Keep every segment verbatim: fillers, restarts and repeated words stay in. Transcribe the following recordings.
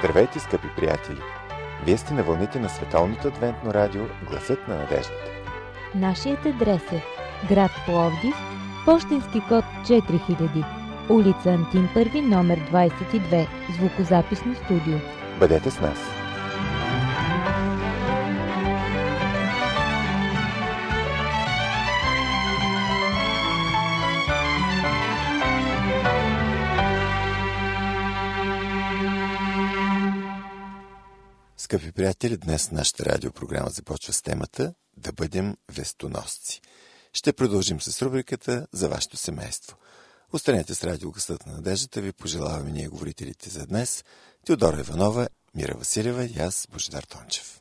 Здравейте, скъпи приятели! Вие сте на вълните на Световното адвентно радио Гласът на надеждата. Нашият адрес е град Пловдив, пощенски код четири хиляди, улица Антим първи, номер двадесет и две, звукозаписно студио. Бъдете с нас! Скъпи приятели, днес нашата радиопрограма започва с темата «Да бъдем вестоносци». Ще продължим с рубриката за вашето семейство. Останете с радио Гласът на надеждата, ви пожелаваме ние говорителите за днес Теодора Иванова, Мира Василева и аз, Божидар Тончев.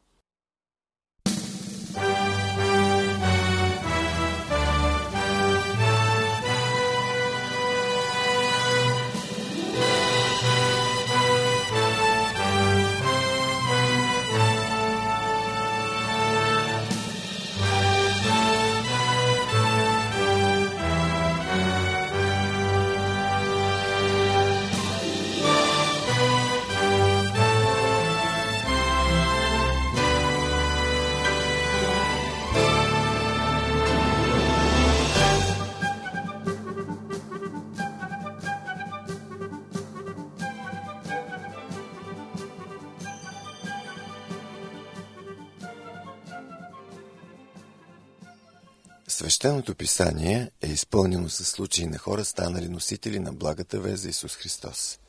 Свещеното писание е изпълнено със случаи на хора, станали носители на благата вест за Исус Христос.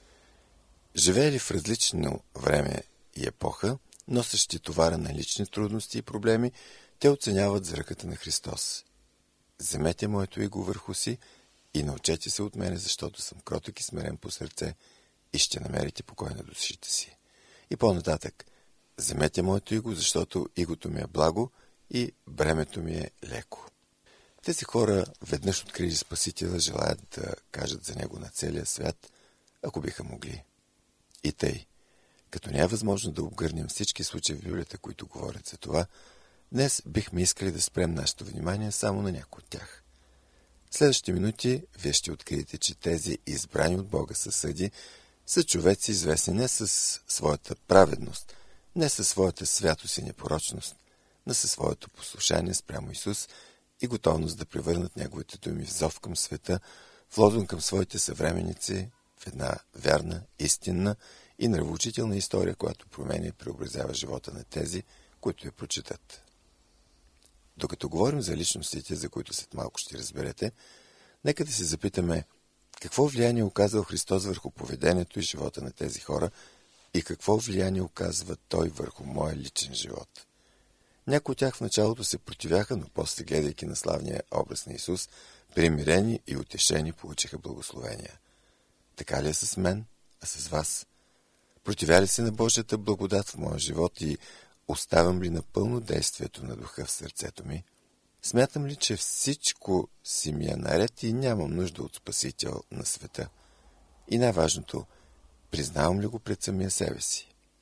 Живеели в различно време и епоха, носещи товара на лични трудности и проблеми, те оценяват зръката на Христос. Вземете моето иго върху си и научете се от мене, защото съм кротък и смирен по сърце и ще намерите покой на душите си. И по-нататък, вземете моето иго, защото игото ми е благо и бремето ми е леко. Тези хора, веднъж открили Спасителя, желаят да кажат за него на целия свят, ако биха могли. И тъй, като не е възможно да обгърнем всички случаи в Библията, които говорят за това, днес бихме искали да спрем нашето внимание само на някои от тях. В следващите минути вие ще откриете, че тези избрани от Бога съседи са човеци, известни не със своята праведност, не със своята святост и непорочност, но със своето послушание спрямо Исус и готовност да превърнат неговите думи в зов към света, в лозунг към своите съвременници, в една вярна, истинна и нравоучителна история, която променя и преобразява живота на тези, които я прочитат. Докато говорим за личностите, за които след малко ще разберете, нека да се запитаме какво влияние оказал Христос върху поведението и живота на тези хора и какво влияние оказва Той върху моя личен живот. Някои от тях в началото се противяха, но после, гледайки на славния образ на Исус, примирени и утешени, получиха благословения. Така ли е с мен, а с вас? Противя ли се на Божията благодат в моя живот и оставам ли напълно действието на духа в сърцето ми? Смятам ли, че всичко си ми е наред и нямам нужда от Спасител на света? И най-важното, признавам ли го пред самия себе си?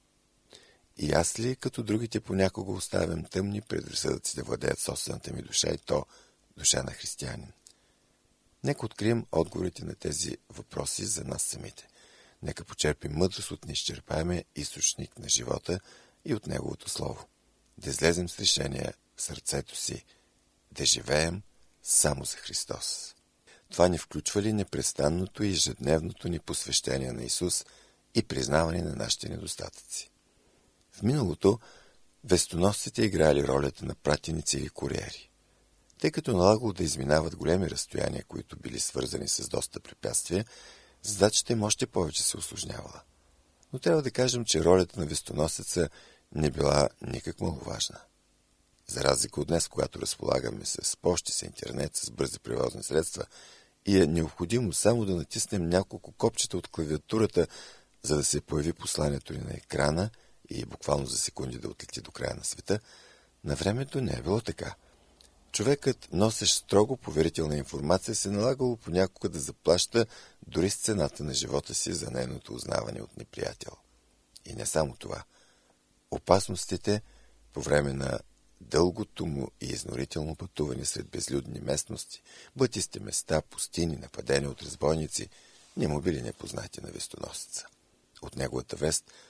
И аз ли, като другите, понякога оставям тъмни предразсъдъци да владеят собствената ми душа и то душа на християнин? Нека открием отговорите на тези въпроси за нас самите. Нека почерпим мъдрост от неизчерпаемия източник на живота и от Неговото Слово. Да излезем с решение в сърцето си, да живеем само за Христос. Това ни включва ли непрестанното и ежедневното ни посвещение на Исус и признаване на нашите недостатъци? В миналото вестоносците играли ролята на пратеници или куриери. Тъй като налагало да изминават големи разстояния, които били свързани с доста препятствия, задачата им още повече се усложнявала. Но трябва да кажем, че ролята на вестоносеца не била никак маловажна. За разлика от днес, когато разполагаме с пощи, с интернет, с бързи превозни средства и е необходимо само да натиснем няколко копчета от клавиатурата, за да се появи посланието ни на екрана и буквално за секунди да отлети до края на света, на времето не е било така. Човекът, носещ строго поверителна информация, се налагало понякога да заплаща дори с цената на живота си за нейното узнаване от неприятел. И не само това. Опасностите по време на дългото му и изнорително пътуване сред безлюдни местности, блатисти места, пустини, нападения от разбойници, не му били непознати на вестоносеца. От неговата вест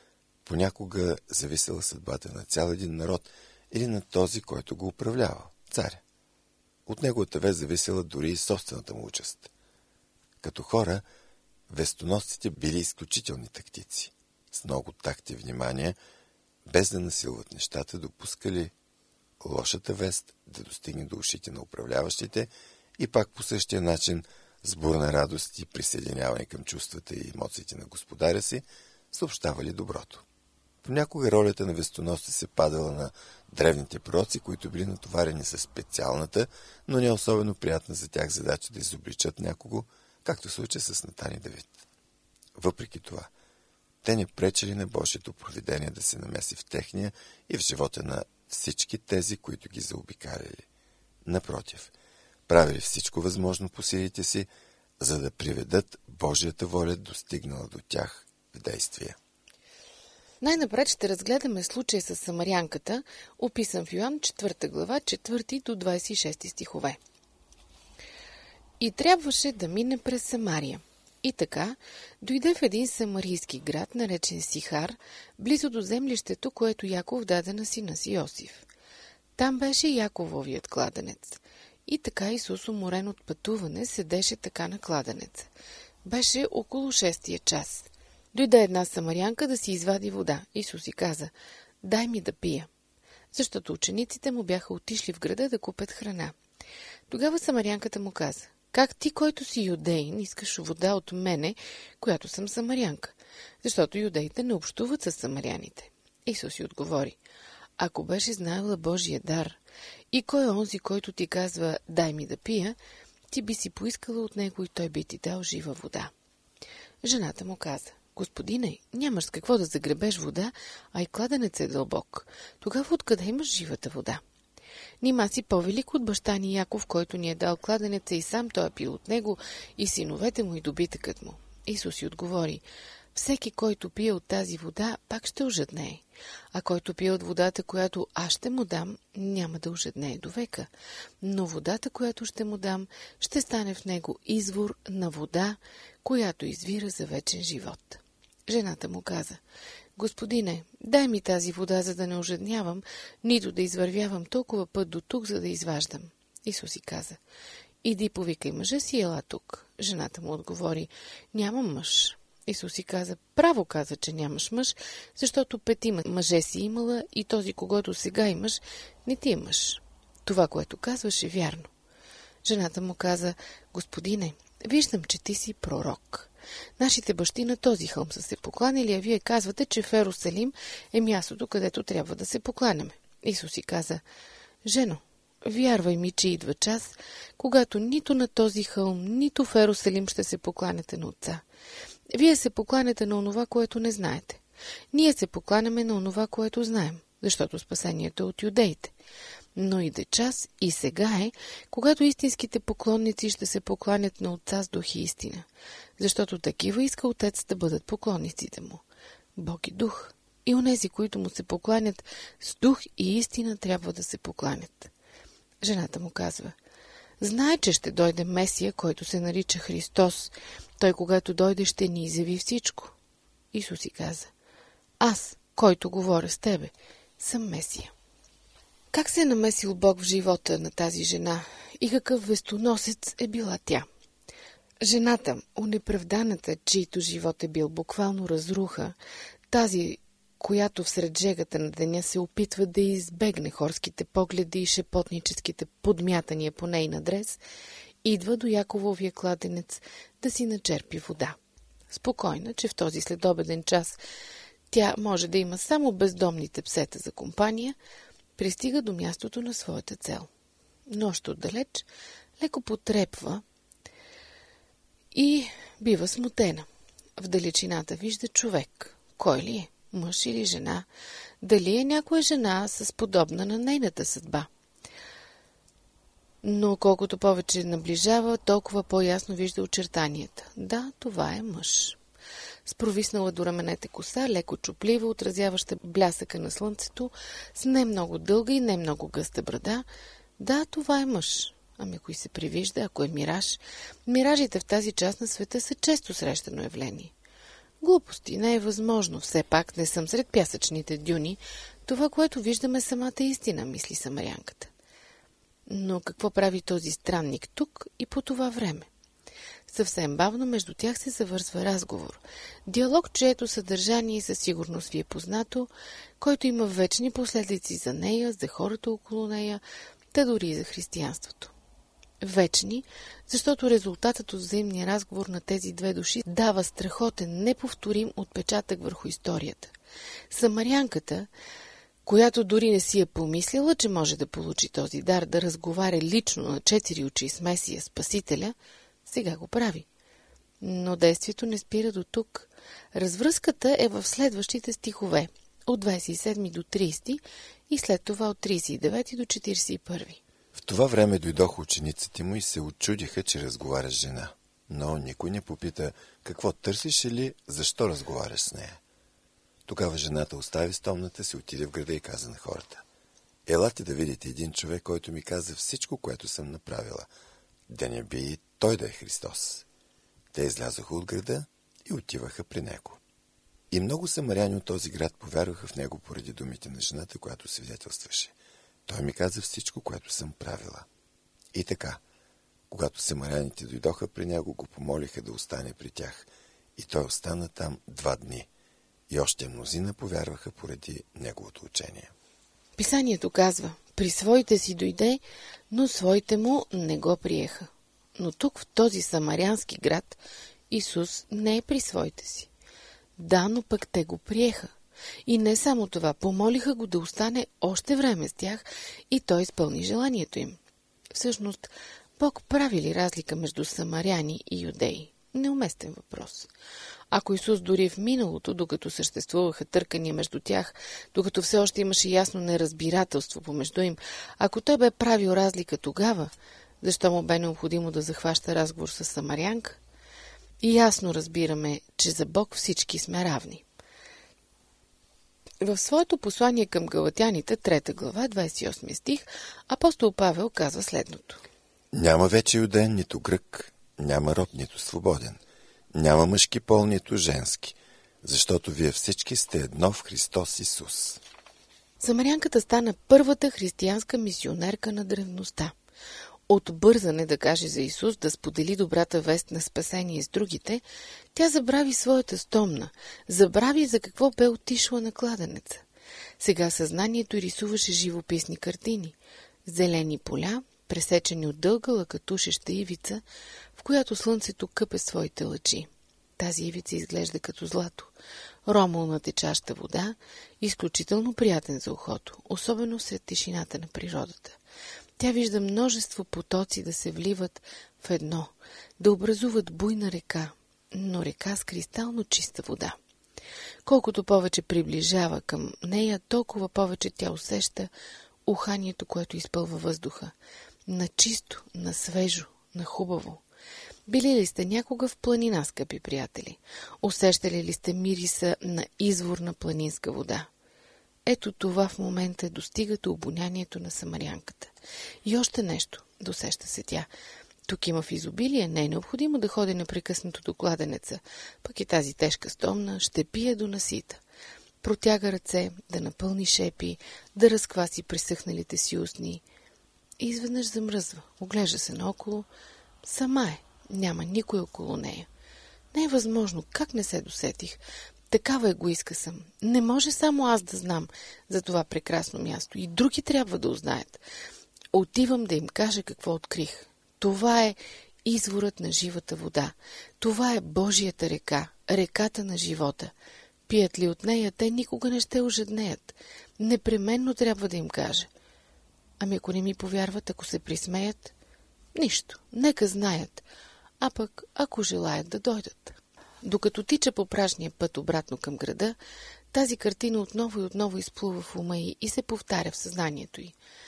понякога зависела съдбата на цял един народ или на този, който го управлява – царя. От неговата вест зависела дори и собствената му участ. Като хора, вестоносците били изключителни тактици. С много такт и внимание, без да насилват нещата, допускали лошата вест да достигне до ушите на управляващите и пак по същия начин с бурна радост и присъединяване към чувствата и емоциите на господаря си, съобщавали доброто. Понякога ролята на вестоносци се падала на древните пророци, които били натоварени със специалната, но не особено приятна за тях задача да изобличат някого, както случай с Натан и Давид. Въпреки това, те не пречели на Божието провидение да се намеси в техния и в живота на всички тези, които ги заобикаляли. Напротив, правили всичко възможно по силите си, за да приведат Божията воля достигнала до тях в действие. Най-напред ще разгледаме случай с самарянката, описан в Йоан четвърта глава, четвърти до двадесет и шести стихове. И трябваше да мине през Самария. И така, дойде в един самарийски град, наречен Сихар, близо до землището, което Яков даде на сина си Йосиф. Там беше Якововият кладенец. И така Исус, уморен от пътуване, седеше така на кладенеца. Беше около шестия час. Дойде една самарянка да си извади вода. Исус си каза: дай ми да пия. Защото учениците му бяха отишли в града да купят храна. Тогава самарянката му каза: как ти, който си юдеин, искаш вода от мене, която съм самарянка? Защото юдеите не общуват с самаряните. Исус й отговори: ако беше знаела Божия дар и кой е онзи, който ти казва дай ми да пия, ти би си поискала от него и той би ти дал жива вода. Жената му каза: Господине, нямаш с какво да загребеш вода, а и кладенец е дълбок. Тогава откъде имаш живата вода? Нима си по-велик от баща ни Яков, който ни е дал кладенеца и сам той е пил от него, и синовете му и добитъкът му. Исус й отговори: всеки, който пие от тази вода, пак ще ожеднее. А който пие от водата, която аз ще му дам, няма да ожеднее до века. Но водата, която ще му дам, ще стане в него извор на вода, която извира за вечен живот. Жената му каза: Господине, дай ми тази вода, за да не ожеднявам, нито да извървявам толкова път до тук, за да изваждам. Исус й каза: иди повикай мъжа си, ела тук. Жената му отговори: нямам мъж. Исус й каза: право каза, че нямаш мъж, защото петима мъже си имала и този, когото сега имаш, не ти е мъж. Това, което казваш, е вярно. Жената му каза: Господине, виждам, че ти си пророк. Нашите бащи на този хълм са се покланили, а вие казвате, че в Ерусалим е мястото, където трябва да се покланяме. Исус й каза: жено, вярвай ми, че идва час, когато нито на този хълм, нито в Ерусалим ще се покланяте на Отца. Вие се покланяте на онова, което не знаете. Ние се покланяме на онова, което знаем, защото спасението е от юдеите. Но иде час и сега е, когато истинските поклонници ще се покланят на Отца с дух и истина, защото такива иска Отец да бъдат поклонниците му. Бог е дух, и онези, които му се покланят с дух и истина, трябва да се покланят. Жената му казва: знае, че ще дойде Месия, който се нарича Христос. Той, когато дойде, ще ни изяви всичко. Исус й каза: аз, който говоря с тебе, съм Месия. Как се е намесил Бог в живота на тази жена и какъв вестоносец е била тя? Жената, онеправданата, чийто живот е бил буквално разруха, тази, която всред жегата на деня се опитва да избегне хорските погледи и шепотническите подмятания по нейн адрес, идва до Якововия кладенец да си начерпи вода. Спокойна, че в този следобеден час тя може да има само бездомните псета за компания, пристига до мястото на своята цел. Но още отдалеч леко потрепва и бива смутена. В далечината вижда човек. Кой ли е? Мъж или жена? Дали е някоя жена с подобна на нейната съдба? Но колкото повече наближава, толкова по-ясно вижда очертанията. Да, това е мъж. С провиснала до раменете коса, леко чуплива, отразяваща блясъка на слънцето, с не много дълга и не много гъста брада. Да, това е мъж. Ами ако и се привижда, ако е мираж, миражите в тази част на света са често срещано явление. Глупости, не е възможно. Все пак не съм сред пясъчните дюни. Това, което виждаме, самата истина, мисли самарянката. Но какво прави този странник тук и по това време? Съвсем бавно между тях се завързва разговор. Диалог, чието съдържание със сигурност ви е познато, който има вечни последици за нея, за хората около нея, та дори и за християнството. Вечни, защото резултатът от взаимния разговор на тези две души дава страхотен, неповторим отпечатък върху историята. Самарянката, която дори не си е помислила, че може да получи този дар да разговаря лично на четири очи с Месия, Спасителя, сега го прави. Но действието не спира до тук. Развръзката е в следващите стихове, от двадесет и седми до тридесети и след това от тридесет и девети до четиридесет и първи. В това време дойдоха учениците му и се очудиха, че разговаря с жена. Но никой не попита, какво търсиш или защо разговаряш с нея. Тогава жената остави стомната, се отиде в града и каза на хората: елате да видите един човек, който ми каза всичко, което съм направила. Да не би и той да е Христос. Те излязоха от града и отиваха при него. И много самаряни от този град повярваха в него поради думите на жената, която свидетелстваше: той ми каза всичко, което съм правила. И така, когато самаряните дойдоха при него, го помолиха да остане при тях. И той остана там два дни. И още мнозина повярваха поради неговото учение. Писанието казва: при своите си дойде, но своите му не го приеха. Но тук, в този самарянски град, Исус не е при своите си. Да, но пък те го приеха. И не само това, помолиха го да остане още време с тях и той изпълни желанието им. Всъщност, Бог прави ли разлика между самаряни и юдеи? Неуместен въпрос. Ако Исус дори в миналото, докато съществуваха търкания между тях, докато все още имаше ясно неразбирателство помежду им, ако той бе правил разлика тогава, защо му бе необходимо да захваща разговор с самарянка? И ясно разбираме, че за Бог всички сме равни. В своето послание към галатяните, трета глава, двадесет и осми стих, апостол Павел казва следното: няма вече юдеен, нито грък, няма роб, нито свободен, няма мъжки пол, нито женски, защото вие всички сте едно в Христос Исус. Самарянката стана първата християнска мисионерка на древността. От бързане да каже за Исус, да сподели добрата вест на спасение с другите, тя забрави своята стомна, забрави за какво бе отишла на кладенеца. Сега съзнанието й рисуваше живописни картини, зелени поля, пресечени от дълга лъкатушеща ивица, в която слънцето къпе своите лъчи. Тази ивица изглежда като злато, ромул на течаща вода, изключително приятен за ухото, особено сред тишината на природата. Тя вижда множество потоци да се вливат в едно, да образуват буйна река, но река с кристално чиста вода. Колкото повече приближава към нея, толкова повече тя усеща уханието, което изпълва въздуха. На чисто, на свежо, на хубаво. Били ли сте някога в планина, скъпи приятели? Усещали ли сте мириса на изворна планинска вода? Ето това в момента достига до обонянието на самарянката. И още нещо, досеща се тя. Тук има в изобилие, не е необходимо да ходи непрекъснато до кладенеца, пък и тази тежка стомна ще пие до насита. Протяга ръце, да напълни шепи, да разкваси пресъхналите си устни. И изведнъж замръзва, оглежда се наоколо. Сама е, няма никой около нея. Не е възможно, как не се досетих? Такава егоистка съм. Не може само аз да знам за това прекрасно място. И други трябва да узнаят. Отивам да им кажа какво открих. Това е изворът на живата вода. Това е Божията река, реката на живота. Пият ли от нея, те никога не ще ожеднеят. Непременно трябва да им кажа. Ами ако не ми повярват, ако се присмеят? Нищо, нека знаят. А пък, ако желаят да дойдат. Докато тича по пражния път обратно към града, тази картина отново и отново изплува в ума й и се повтаря в съзнанието й.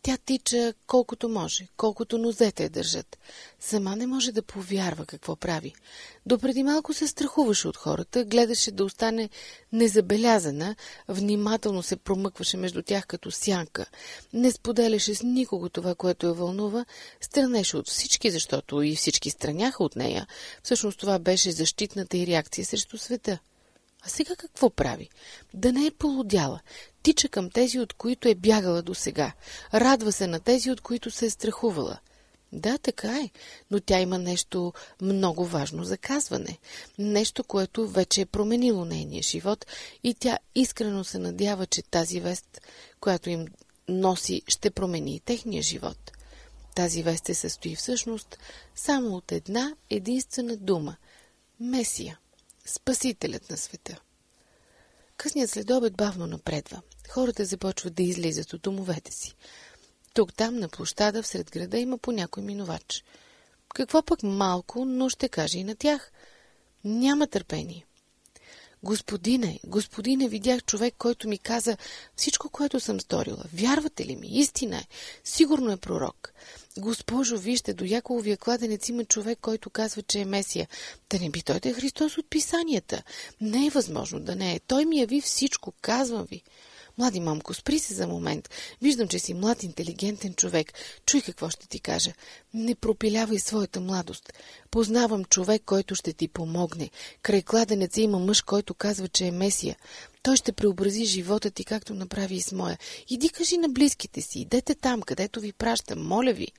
Тя тича колкото може, колкото нозете я държат. Сама не може да повярва какво прави. Допреди малко се страхуваше от хората, гледаше да остане незабелязана, внимателно се промъкваше между тях като сянка. Не споделяше с никого това, което я вълнува, странеше от всички, защото и всички страняха от нея. Всъщност това беше защитната й реакция срещу света. А сега какво прави? Да не е полудяла. Тича към тези, от които е бягала досега. Радва се на тези, от които се е страхувала. Да, така е, но тя има нещо много важно за казване. Нещо, което вече е променило нейния живот и тя искрено се надява, че тази вест, която им носи, ще промени и техния живот. Тази вест се състои всъщност само от една единствена дума – Месия. Спасителят на света. Късният следобед бавно напредва. Хората започват да излизат от домовете си. Тук-там на площада всред града има по някой минувач. Какво пък малко, но ще каже и на тях. Няма търпение. Господине, господине, видях човек, който ми каза всичко, което съм сторила. Вярвате ли ми? Истина е. Сигурно е пророк. Госпожо, вижте, до Якововия кладенец има човек, който казва, че е Месия. Да не би той да е Христос от писанията. Не е възможно да не е. Той ми яви всичко, казвам ви. Млади мамко, спри се за момент. Виждам, че си млад, интелигентен човек. Чуй какво ще ти кажа. Не пропилявай своята младост. Познавам човек, който ще ти помогне. Край кладенеца има мъж, който казва, че е Месия. Той ще преобрази живота ти, както направи и с моя. Иди кажи на близките си, идете там, където ви пращам, моля ви.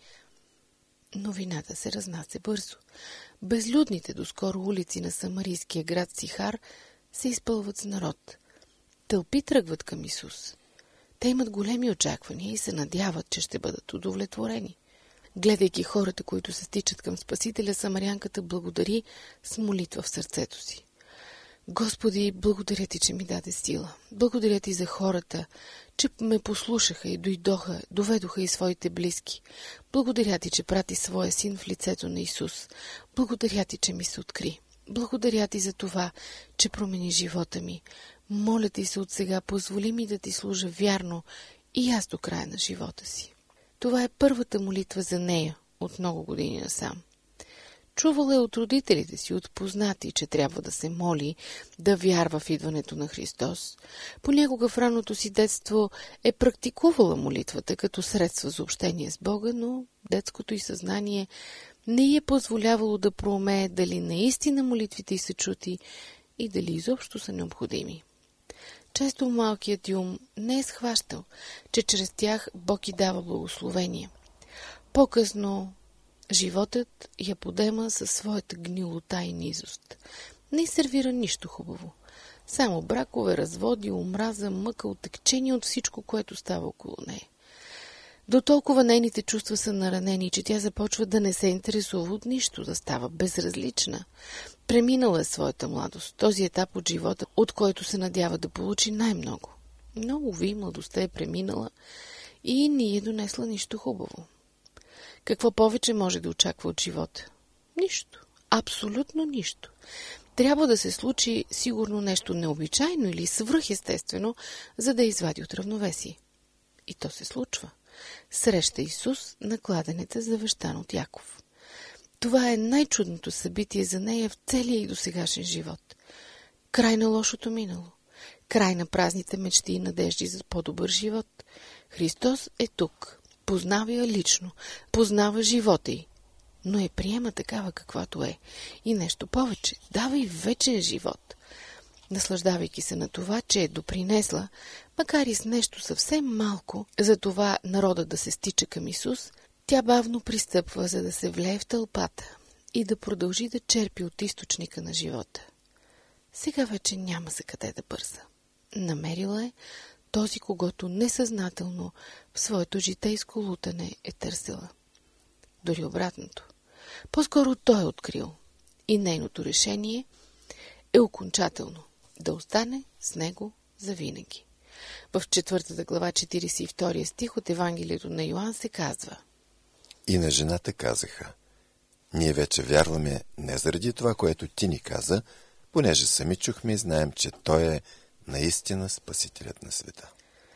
Новината се разнася бързо. Безлюдните доскоро улици на самарийския град Сихар се изпълват с народ. Тълпи тръгват към Исус. Те имат големи очаквания и се надяват, че ще бъдат удовлетворени. Гледайки хората, които се стичат към Спасителя, самарянката благодари с молитва в сърцето си. Господи, благодаря ти, че ми даде сила. Благодаря ти за хората, че ме послушаха и дойдоха, доведоха и своите близки. Благодаря ти, че прати своя син в лицето на Исус. Благодаря ти, че ми се откри. Благодаря ти за това, че промени живота ми. Моля ти се от сега, позволи ми да ти служа вярно и аз до края на живота си. Това е първата молитва за нея от много години насам. Чувала е от родителите си, от познати, че трябва да се моли, да вярва в идването на Христос. Понякога в ранното си детство е практикувала молитвата като средство за общение с Бога, но детското й съзнание не й е позволявало да проумее дали наистина молитвите й са чути и дали изобщо са необходими. Често малкият й ум не е схващал, че чрез тях Бог й дава благословение. По-късно животът я подема със своята гнилота и низост. Не й сервира нищо хубаво. Само бракове, разводи, омраза, мъка, отекчение от всичко, което става около нея. До толкова нейните чувства са наранени, че тя започва да не се интересува от нищо, да става безразлична. Преминала е своята младост, този етап от живота, от който се надява да получи най-много. Но, уви, младостта е преминала и не е донесла нищо хубаво. Какво повече може да очаква от живота? Нищо. Абсолютно нищо. Трябва да се случи сигурно нещо необичайно или свръхестествено, за да извади от равновесие. И то се случва. Среща Исус на кладенеца, завещан от Яков. Това е най-чудното събитие за нея в целия и досегашен живот. Край на лошото минало. Край на празните мечти и надежди за по-добър живот. Христос е тук. Познава я лично. Познава живота й. Но я приема такава каквато е. И нещо повече. Дава й вечен живот. Наслаждавайки се на това, че е допринесла, макар и с нещо съвсем малко, за това народа да се стича към Исус, тя бавно пристъпва, за да се влее в тълпата и да продължи да черпи от източника на живота. Сега вече няма за къде да бърза. Намерила е този, когото несъзнателно в своето житейско лутане е търсила. Дори обратното. По-скоро той е открил и нейното решение е окончателно да остане с него завинаги. В четвъртата глава, четиридесет и втори стих от Евангелието на Йоан се казва: И на жената казаха: ние вече вярваме не заради това, което ти ни каза, понеже сами чухме и знаем, че той е наистина Спасителят на света.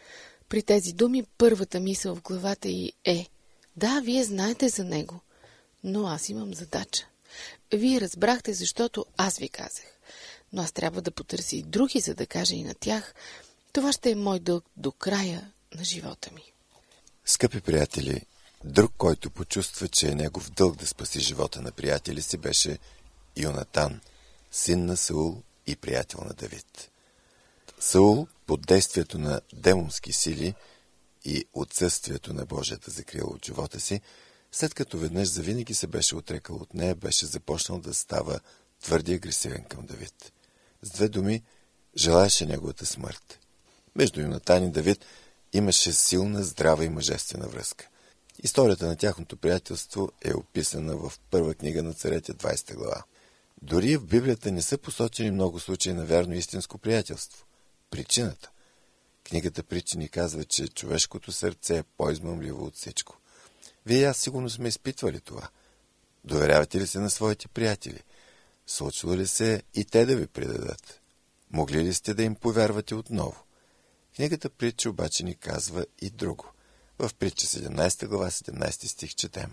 При тези думи първата мисъл в главата й е: да, вие знаете за него, но аз имам задача. Вие разбрахте, защото аз ви казах. Но аз трябва да потърся и други, за да кажа и на тях. Това ще е мой дълг до края на живота ми. Скъпи приятели, друг, който почувства, че е негов дълг да спаси живота на приятели си, беше Йонатан, син на Саул и приятел на Давид. Саул, под действието на демонски сили и отсъствието на Божията закрила от живота си, след като веднъж завинаги се беше отрекал от нея, беше започнал да става твърди агресивен към Давид. С две думи, желаеше неговата смърт. Между Йонатан и Давид имаше силна, здрава и мъжествена връзка. Историята на тяхното приятелство е описана в първа книга на царете, двадесета глава. Дори в Библията не са посочени много случаи на вярно истинско приятелство. Причината. Книгата Притчи ни казва, че човешкото сърце е по-измъмливо от всичко. Вие и аз сигурно сме изпитвали това. Доверявате ли се на своите приятели? Случва ли се и те да ви предадат? Могли ли сте да им повярвате отново? Книгата Притчи обаче ни казва и друго. В Притча седемнадесета глава, седемнадесети стих четем: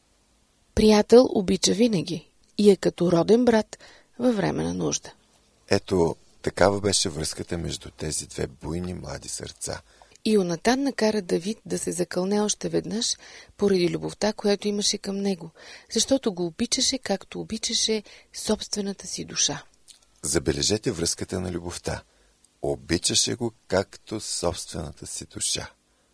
Приятел обича винаги и е като роден брат във време на нужда. Ето, такава беше връзката между тези две буйни млади сърца. И Йонатан накара Давид да се закълне още веднъж поради любовта, която имаше към него, защото го обичаше, както обичаше собствената си душа. Забележете връзката на любовта. Обичаше го, както собствената си душа.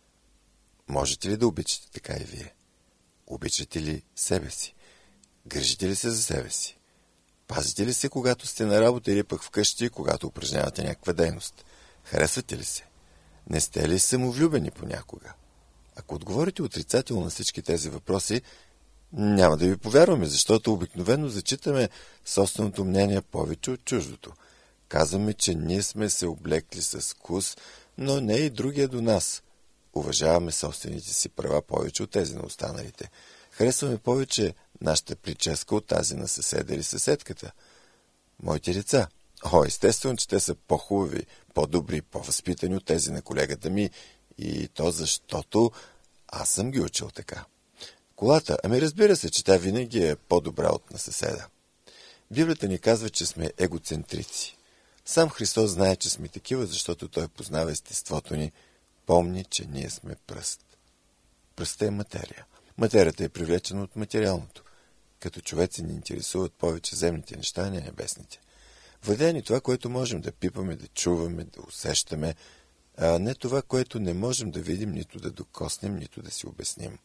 Можете ли да обичате така и вие? Обичате ли себе си? Грижите ли се за себе си? Пазите ли се, когато сте на работа или пък вкъщи, когато упражнявате някаква дейност? Харесвате ли се? Не сте ли самовлюбени понякога? Ако отговорите отрицателно на всички тези въпроси, няма да ви повярваме, защото обикновено зачитаме собственото мнение повече от чуждото. Казваме, че ние сме се облекли с вкус, но не и другия до нас. Уважаваме собствените си права повече от тези на останалите. Харесваме повече нашата прическа от тази на съседа или съседката. Моите деца. О, естествено, че те са по-хубави, по-добри, по-възпитани от тези на колегата ми, и то защото аз съм ги учил така. Колата, ами разбира се, че тя винаги е по-добра от на съседа. Библията ни казва, че сме егоцентрици. Сам Христос знае, че сме такива, защото Той познава естеството ни, помни, че ние сме пръст. Пръстът е материя. Материята е привлечена от материалното. Като човеци ни интересуват повече земните неща, а не небесните. Владее ни това, което можем да пипаме, да чуваме, да усещаме, а не това, което не можем да видим, нито да докоснем, нито да си обясним.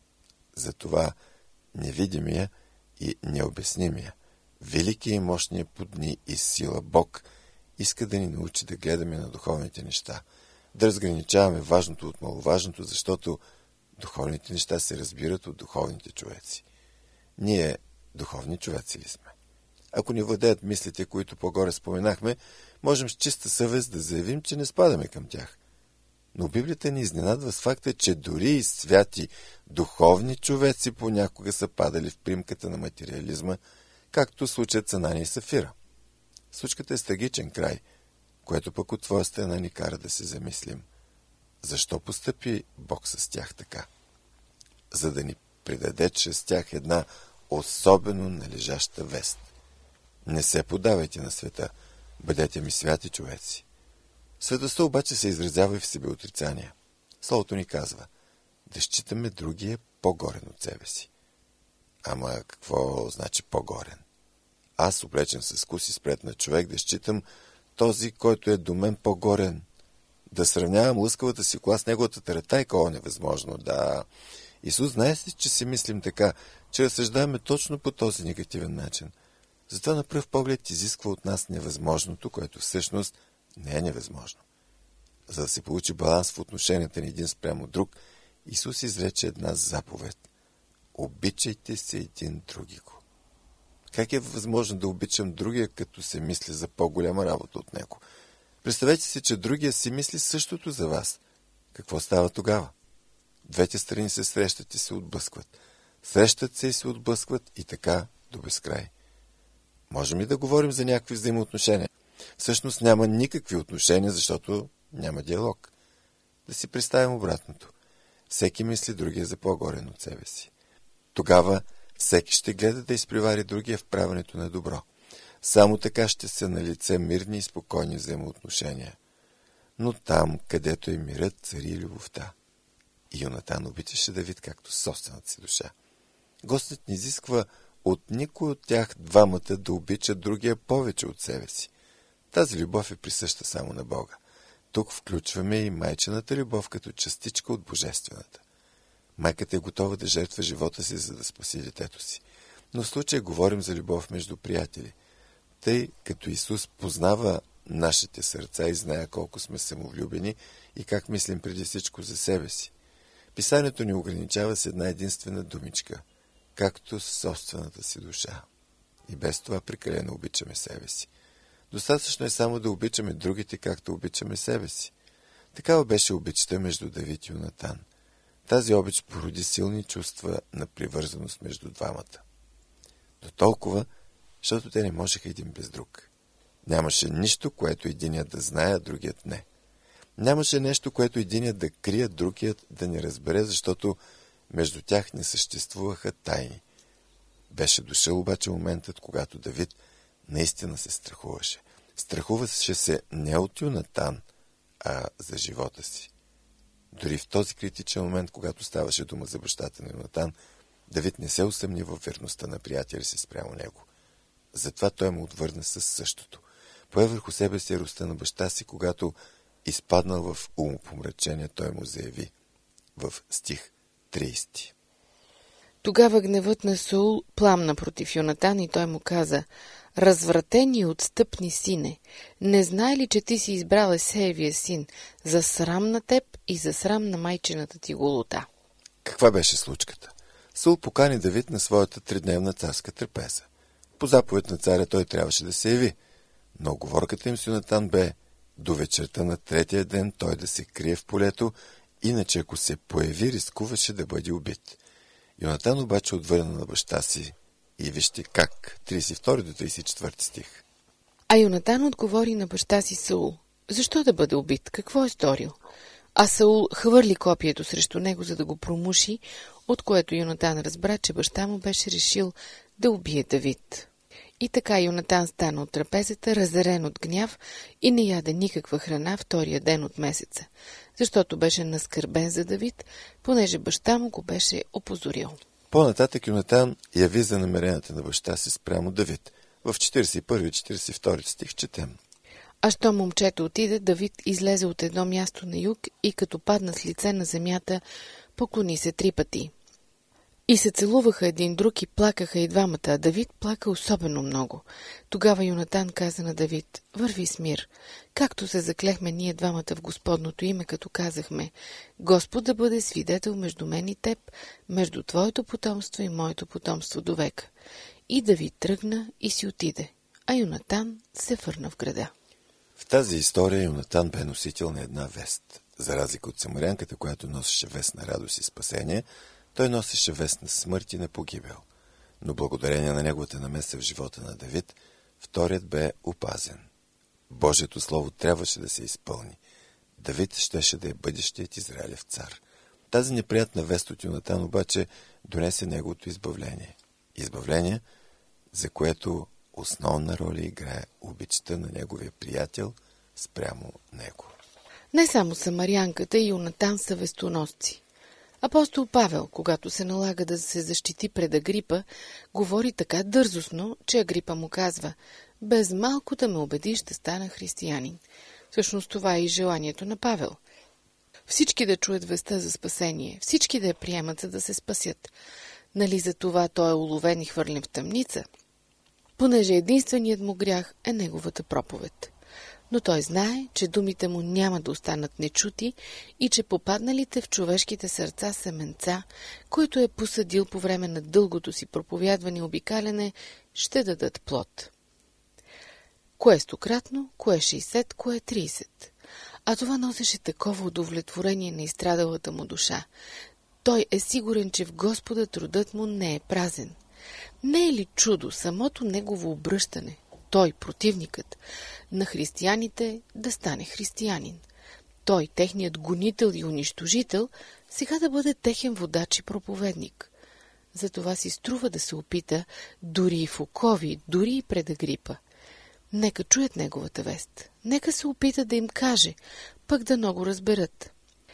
Затова невидимия и необяснимия, великия и мощния по дни и сила Бог иска да ни научи да гледаме на духовните неща, да разграничаваме важното от маловажното, защото духовните неща се разбират от духовните човеци. Ние духовни човеци ли сме? Ако ни владеят мислите, които по-горе споменахме, можем с чиста съвест да заявим, че не спадаме към тях. Но Библията ни изненадва с факта, че дори и святи духовни човеци понякога са падали в примката на материализма, както случаят с Анания и Сафира. Случката е с трагичен край, което пък от твоя страна ни кара да се замислим. Защо постъпи Бог с тях така? За да ни придаде чрез тях една особено належаща вест. Не се подавайте на света, бъдете ми святи човеци. Светостта обаче се изразява и в себе отрицания. Словото ни казва да считаме другия по-горен от себе си. Ама какво значи по-горен? Аз, облечен с куси спред на човек, да считам този, който е до мен по-горен. Да сравнявам лъскавата си кола с неговата таратайка, о, невъзможно, да. Исус знае си, че си мислим така, че разсъждаваме точно по този негативен начин. Затова на пръв поглед изисква от нас невъзможното, което всъщност не е невъзможно. За да се получи баланс в отношенията ни един спрямо друг, Исус изрече една заповед. Обичайте се един другиго. Как е възможно да обичам другия, като се мисли за по-голяма работа от него? Представете си, че другия си мисли същото за вас. Какво става тогава? Двете страни се срещат и се отблъскват. Срещат се и се отблъскват и така до безкрай. Можем ли да говорим за някакви взаимоотношения? Всъщност няма никакви отношения, защото няма диалог. Да си представим обратното. Всеки мисли другия за по-горен от себе си. Тогава всеки ще гледа да изпревари другия в правенето на добро. Само така ще са на лице мирни и спокойни взаимоотношения. Но там, където е мирът, цари и любовта. И Йонатан обичаше Давид както собствената си душа. Господ не изисква от никой от тях двамата да обичат другия повече от себе си. Тази любов е присъща само на Бога. Тук включваме и майчината любов като частичка от божествената. Майката е готова да жертва живота си, за да спаси детето си. Но в случая говорим за любов между приятели. Тъй като Исус познава нашите сърца и знае колко сме самовлюбени и как мислим преди всичко за себе си. Писанието ни ограничава с една единствена думичка, както собствената си душа. И без това прекалено обичаме себе си. Достатъчно е само да обичаме другите, както обичаме себе си. Такава беше обичта между Давид и Йонатан. Тази обич породи силни чувства на привързаност между двамата. До толкова, защото те не можеха един без друг. Нямаше нищо, което единият да знае, а другият не. Нямаше нещо, което единият да крие, другият да не разбере, защото между тях не съществуваха тайни. Беше дошъл обаче моментът, когато Давид наистина се страхуваше. Страхуваше се не от Йонатан, а за живота си. Дори в този критичен момент, когато ставаше дума за бащата на Йонатан, Давид не се усъмни във верността на приятеля си спрямо него. Затова той му отвърна със същото. Пое върху себе си яростта на баща си, когато изпаднал в умопомрачение, той му заяви в стих тридесети. Тогава гневът на Саул пламна против Йонатан и той му каза: развратени и отстъпни сине, не знае ли, че ти си избрал Есеевия син за срам на теб и за срам на майчината ти голота? Каква беше случката? Саул покани Давид на своята тридневна царска трапеза. По заповед на царя той трябваше да се яви, но уговорката им с Йонатан бе до вечерта на третия ден той да се крие в полето, иначе ако се появи, рискуваше да бъде убит. Йонатан обаче отвърна на баща си и вижте как, тридесет и втори до тридесет и четвърти стих. А Йонатан отговори на баща си Саул: защо да бъде убит? Какво е сторил? А Саул хвърли копието срещу него, за да го промуши, от което Йонатан разбра, че баща му беше решил да убие Давид. И така Йонатан стана от трапезата, разярен от гняв, и не яде никаква храна втория ден от месеца, защото беше наскърбен за Давид, понеже баща му го беше опозорил. По-нататък Йонатан яви за намеренията на баща си спрямо Давид. В четиридесет и първи и четиридесет и втори стих четем. А що момчето отиде, Давид излезе от едно място на юг и като падна с лице на земята, поклони се три пъти. И се целуваха един друг и плакаха и двамата, а Давид плака особено много. Тогава Йонатан каза на Давид: върви с мир, както се заклехме ние двамата в Господното име, като казахме: Господ да бъде свидетел между мен и теб, между твоето потомство и моето потомство до века. И Давид тръгна и си отиде, а Йонатан се върна в града. В тази история Йонатан бе носител на една вест. За разлика от самарянката, която носеше вест на радост и спасение, той носеше вест на смърт и на погибел. Но благодарение на неговата намеса в живота на Давид, вторият бе опазен. Божието слово трябваше да се изпълни. Давид щеше да е бъдещият Израилев цар. Тази неприятна вест от Йонатан обаче донесе неговото избавление. Избавление, за което основна роля играе обичта на неговия приятел спрямо него. Не само самарянката и Йонатан са вестоносци. Апостол Павел, когато се налага да се защити пред Агрипа, говори така дързостно, че Агрипа му казва: без малко да ме убедиш да стана християнин. Всъщност това е и желанието на Павел. Всички да чуят веста за спасение, всички да я приемат, за да се спасят. Нали за това той е уловен и хвърлен в тъмница? Понеже единственият му грях е неговата проповед. Но той знае, че думите му няма да останат нечути и че попадналите в човешките сърца семенца, които е посадил по време на дългото си проповядване и обикаляне, ще дадат плод. Кое стократно, кое шейсет, кое тридесет. А това носеше такова удовлетворение на изстрадалата му душа. Той е сигурен, че в Господа трудът му не е празен. Не е ли чудо самото негово обръщане, той, противникът на християните, да стане християнин? той, техният гонител и унищожител, сега да бъде техен водач и проповедник. Затова си струва да се опита дори и в окови, дори и пред Агрипа. Нека чуят неговата вест. Нека се опита да им каже, пък да много разберат.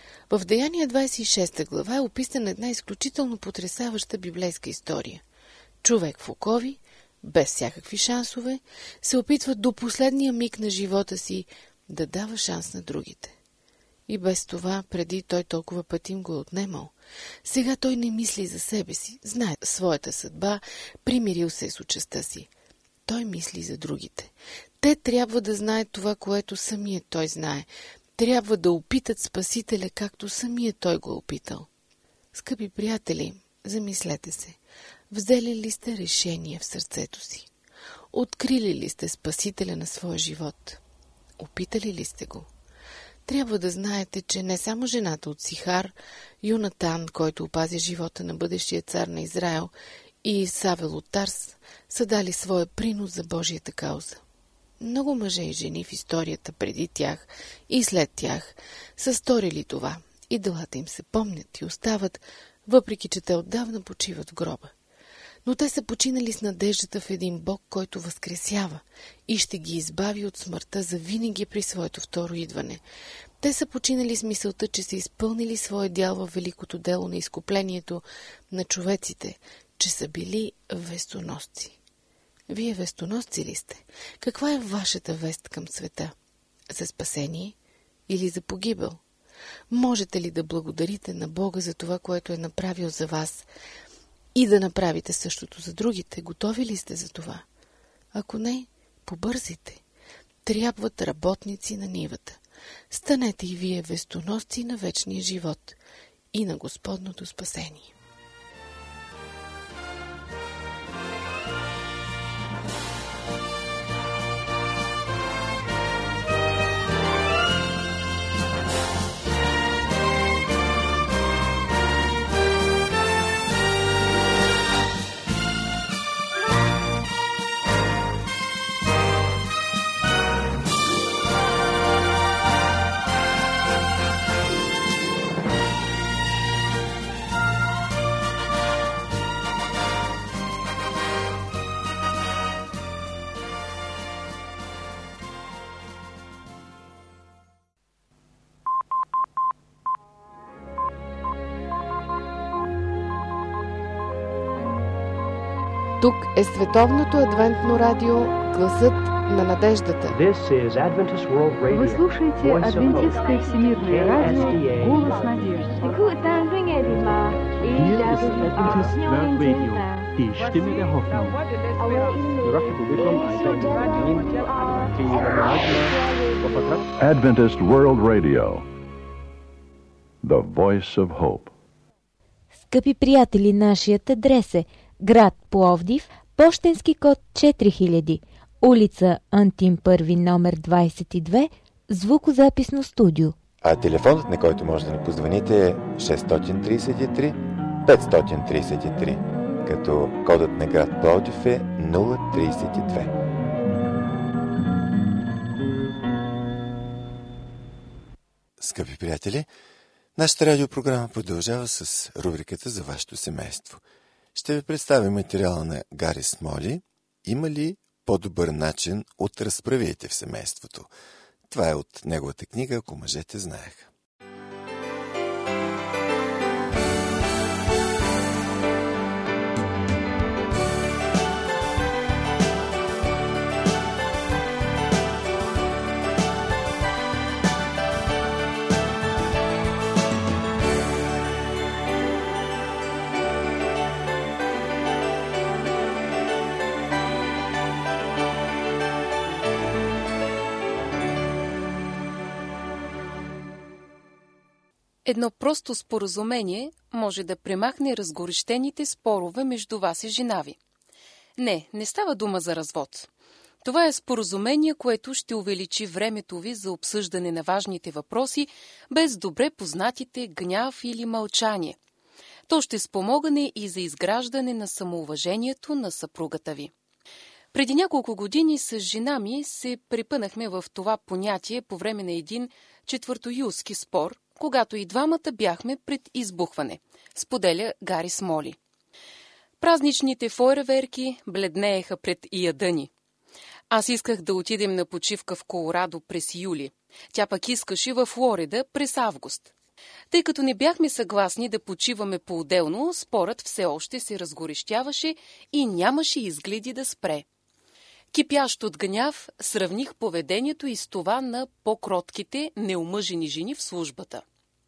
В Деяния двадесет и шеста глава е описана една изключително потресаваща библейска история. Човек в окови, без всякакви шансове, се опитва до последния миг на живота си да дава шанс на другите. И без това, преди той толкова пъти им го е отнемал. Сега той не мисли за себе си, знае своята съдба, примирил се с участта си. Той мисли за другите. Те трябва да знаят това, което самият той знае. Трябва да опитат Спасителя, както самият той го е опитал. Скъпи приятели, замислете се. Взели ли сте решение в сърцето си? Открили ли сте Спасителя на своя живот? Опитали ли сте го? Трябва да знаете, че не само жената от Сихар, Юнатан, който опази живота на бъдещия цар на Израел, и Савел от Тарс са дали своя принос за Божията кауза. Много мъже и жени в историята преди тях и след тях са сторили това и делата им се помнят и остават, въпреки че те отдавна почиват в гроба. Но те са починали с надеждата в един Бог, който възкресява и ще ги избави от смъртта за винаги при своето второ идване. Те са починали с мисълта, че са изпълнили своя дял във великото дело на изкуплението на човеците, че са били вестоносци. Вие вестоносци ли сте? Каква е вашата вест към света? За спасение или за погибел? Можете ли да благодарите на Бога за това, което е направил за вас и да направите същото за другите? Готови ли сте за това? Ако не, побързите. Трябват работници на нивата. Станете и вие вестоносци на вечния живот и на Господното спасение. Тук е Световното адвентно радио, гласът на надеждата. Вы слушаете Адвентистское всемирное радио, голос надежды. Adventist World Radio, the voice of hope. Скъпи приятели, нашият адрес е град Пловдив, пощенски код четири хиляди, улица Антим първи, номер двадесет и две, звукозаписно студио. А телефонът, на който може да ни позвоните, е шест три три пет три три, като кодът на град Пловдив е нула тридесет и две. Скъпи приятели, нашата радиопрограма продължава с рубриката за вашето семейство. Ще ви представя материала на Гари Смоли «Има ли по-добър начин от разправиите в семейството?» Това е от неговата книга «Ако мъжете знаеха». Едно просто споразумение може да премахне разгорещените спорове между вас и жена ви. Не, не става дума за развод. Това е споразумение, което ще увеличи времето ви за обсъждане на важните въпроси, без добре познатите гняв или мълчание. То ще спомогне и за изграждане на самоуважението на съпругата ви. Преди няколко години с жена ми се препънахме в това понятие по време на един четвъртоюлски спор, когато и двамата бяхме пред избухване, споделя Гари Смоли. Празничните фойерверки бледнееха пред яда ни. Аз исках да отидем на почивка в Колорадо през юли. Тя пък искаше в Флорида през август. Тъй като не бяхме съгласни да почиваме по-отделно, спорът все още се разгорещяваше и нямаше изгледи да спре. Кипящ от гняв, сравних поведението и с това на по-кротките, неомъжени жени в службата.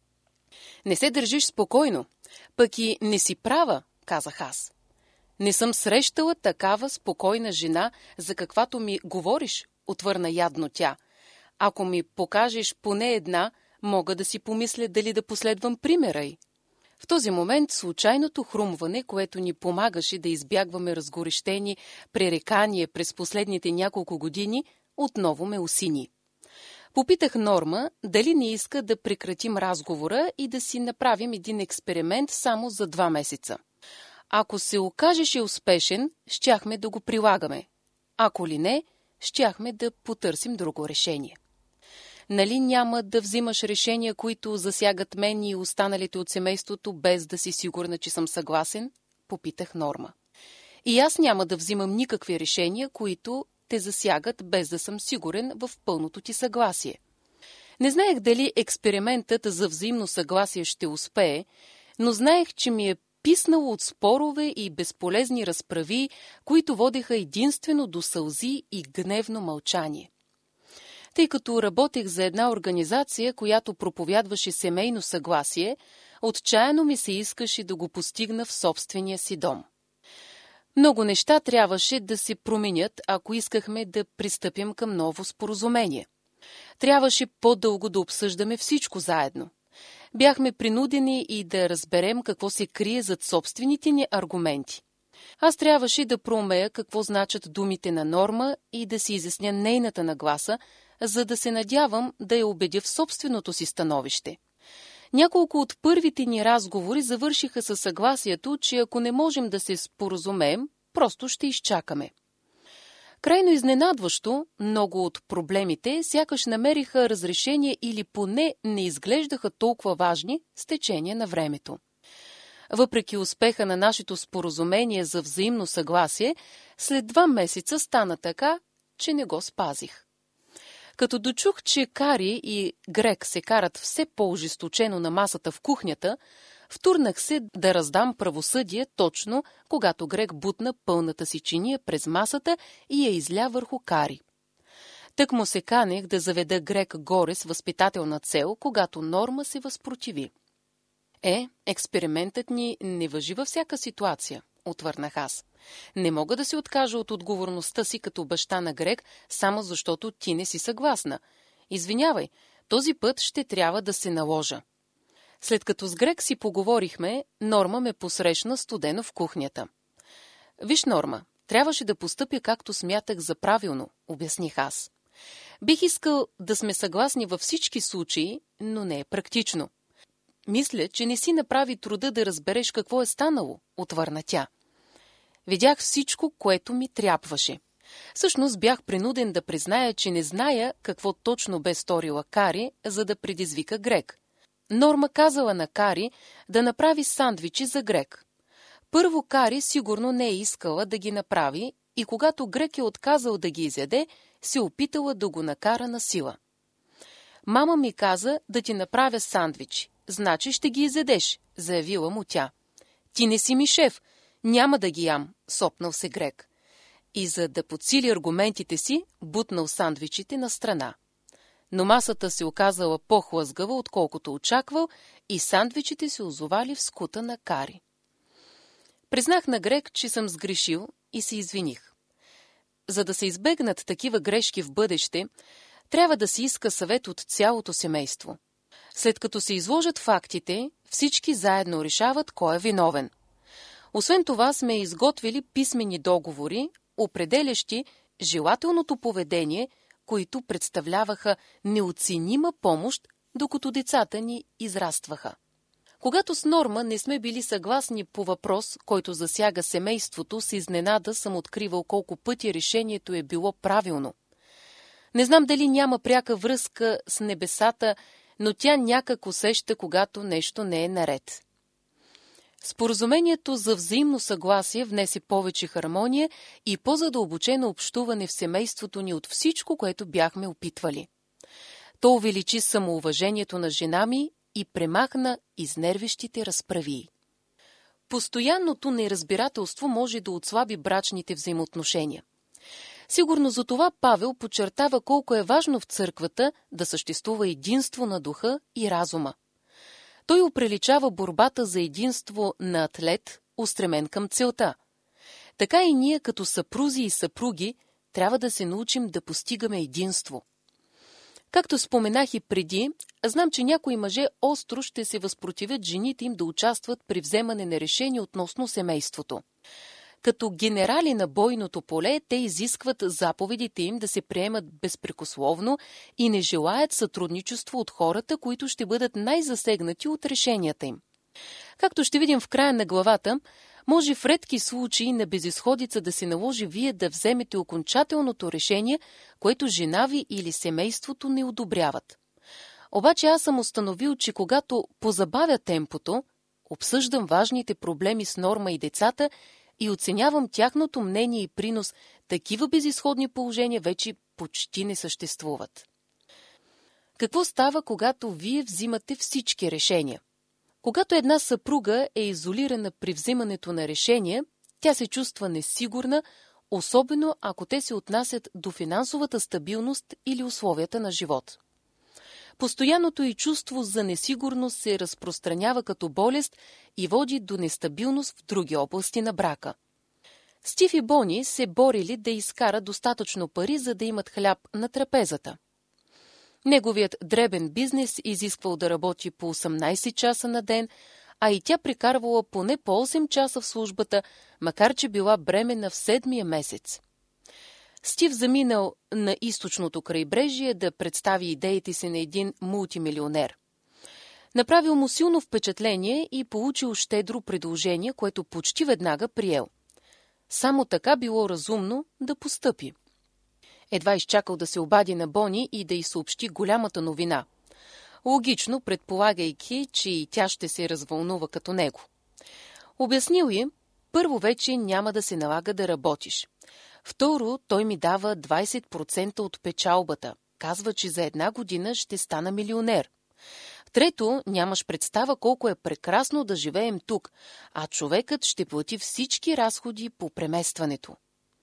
Не се държиш спокойно, пък и не си права, казах аз. Не съм срещала такава спокойна жена, за каквато ми говориш, отвърна ядно тя. Ако ми покажеш поне една, мога да си помисля дали да последвам примера й. В този момент случайното хрумване, което ни помагаше да избягваме разгорещени пререкания през последните няколко години, отново ме усини. Попитах Норма дали не иска да прекратим разговора и да си направим един експеримент само за два месеца. Ако се окажеше успешен, щяхме да го прилагаме. Ако ли не, щяхме да потърсим друго решение. Нали няма да взимаш решения, които засягат мен и останалите от семейството, без да си сигурна, че съм съгласен? Попитах Норма. И аз няма да взимам никакви решения, които те засягат, без да съм сигурен в пълното ти съгласие. Не знаех дали експериментът за взаимно съгласие ще успее, но знаех, че ми е писнало от спорове и безполезни разправи, които водеха единствено до сълзи и гневно мълчание. Тъй като работех за една организация, която проповядваше семейно съгласие, отчаяно ми се искаше да го постигна в собствения си дом. Много неща трябваше да се променят, ако искахме да пристъпим към ново споразумение. Трябваше по-дълго да обсъждаме всичко заедно. Бяхме принудени и да разберем какво се крие зад собствените ни аргументи. Аз трябваше да проумея какво значат думите на Норма и да си изясня нейната нагласа, за да се надявам да я убедя в собственото си становище. Няколко от първите ни разговори завършиха със съгласието, че ако не можем да се споразумеем, просто ще изчакаме. Крайно изненадващо, много от проблемите сякаш намериха разрешение или поне не изглеждаха толкова важни с течение на времето. Въпреки успеха на нашето споразумение за взаимно съгласие, след два месеца стана така, че не го спазих. Като дочух, че Кари и Грег се карат все по-ожесточено на масата в кухнята, втурнах се да раздам правосъдие точно, когато Грег бутна пълната си чиния през масата и я изля върху Кари. Тък му се канех да заведа Грег горе с възпитателна цел, когато Норма се възпротиви. Е, експериментът ни не важи във всяка ситуация, отвърнах аз. Не мога да се откажа от отговорността си като баща на Грег, само защото ти не си съгласна. Извинявай, този път ще трябва да се наложа. След като с Грег си поговорихме, Норма ме посрещна студено в кухнята. Виж, Норма, трябваше да постъпя както смятах за правилно, обясних аз. Бих искал да сме съгласни във всички случаи, но не е практично. Мисля, че не си направи труда да разбереш какво е станало, отвърна тя. Видях всичко, което ми трябваше. Всъщност бях принуден да призная, че не зная какво точно бе сторила Кари, за да предизвика Грег. Норма казала на Кари да направи сандвичи за Грег. Първо Кари сигурно не е искала да ги направи и когато Грег е отказал да ги изяде, се опитала да го накара на сила. Мама ми каза да ти направя сандвичи, значи ще ги изядеш, заявила му тя. Ти не си ми шеф, няма да ги ям, сопнал се Грег. И за да подсили аргументите си, бутнал сандвичите на страна. Но масата се оказала по-хлъзгава, отколкото очаквал, и сандвичите се озовали в скута на Кари. Признах на Грег, че съм сгрешил и се извиних. За да се избегнат такива грешки в бъдеще, трябва да се иска съвет от цялото семейство. След като се изложат фактите, всички заедно решават кой е виновен. Освен това сме изготвили писмени договори, определящи желателното поведение, които представляваха неоценима помощ, докато децата ни израстваха. Когато с Норма не сме били съгласни по въпрос, който засяга семейството, с изненада съм откривал колко пъти решението е било правилно. Не знам дали няма пряка връзка с небесата, но тя някак усеща, когато нещо не е наред. Споразумението за взаимно съгласие внесе повече хармония и по-задълбочено общуване в семейството ни от всичко, което бяхме опитвали. То увеличи самоуважението на жена ми и премахна изнервящите разправии. Постоянното неразбирателство може да отслаби брачните взаимоотношения. Сигурно за това Павел подчертава колко е важно в църквата да съществува единство на духа и разума. Той оприличава борбата за единство на атлет, устремен към целта. Така и ние като съпрузи и съпруги трябва да се научим да постигаме единство. Както споменах и преди, знам, че някои мъже остро ще се възпротивят жените им да участват при вземане на решения относно семейството. Като генерали на бойното поле, те изискват заповедите им да се приемат безпрекословно и не желаят сътрудничество от хората, които ще бъдат най-засегнати от решенията им. Както ще видим в края на главата, може в редки случаи на безизходица да се наложи вие да вземете окончателното решение, което жена ви или семейството не одобряват. Обаче аз съм установил, че когато позабавя темпото, обсъждам важните проблеми с Норма и децата и оценявам тяхното мнение и принос, такива безизходни положения вече почти не съществуват. Какво става, когато вие взимате всички решения? Когато една съпруга е изолирана при взимането на решения, тя се чувства несигурна, особено ако те се отнасят до финансовата стабилност или условията на живот. Постоянното й чувство за несигурност се разпространява като болест и води до нестабилност в други области на брака. Стив и Бони се борили да изкарат достатъчно пари, за да имат хляб на трапезата. Неговият дребен бизнес изисквал да работи по осемнайсет часа на ден, а и тя прекарвала поне по осем часа в службата, макар че била бременна в седмия месец. Стив заминал на източното крайбрежие да представи идеите си на един мултимилионер. Направил му силно впечатление и получил щедро предложение, което почти веднага приел. Само така било разумно да постъпи. Едва изчакал да се обади на Бони и да й съобщи голямата новина. Логично, предполагайки, че и тя ще се развълнува като него. Обяснил им, първо вече няма да се налага да работиш. Второ, той ми дава двайсет процента от печалбата. Казва, че за една година ще стана милионер. Трето, нямаш представа колко е прекрасно да живеем тук, а човекът ще плати всички разходи по преместването.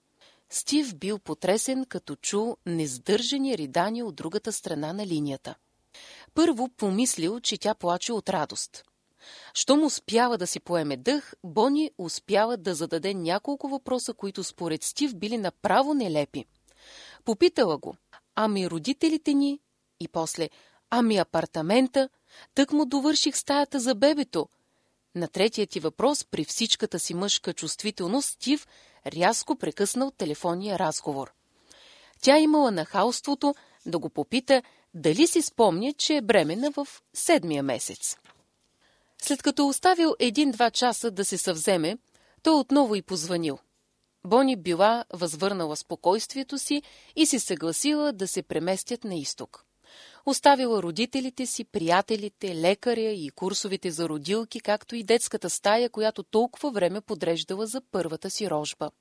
Стив бил потресен, като чул несдържани ридания от другата страна на линията. Първо помислил, че тя плаче от радост. Щом успява да си поеме дъх, Бони успява да зададе няколко въпроса, които според Стив били направо нелепи. Попитала го, ами родителите ни? И после, ами апартамента? Тък му довърших стаята за бебето. На третия ти въпрос, при всичката си мъжка чувствителност, Стив рязко прекъснал телефонния разговор. Тя имала нахалството да го попита дали си спомня, че е бременна в седмия месец. След като оставил един-два часа да се съвземе, той отново й позванил. Бони била възвърнала спокойствието си и се съгласила да се преместят на изток. Оставила родителите си, приятелите, лекаря и курсовите за родилки, както и детската стая, която толкова време подреждала за първата си рожба.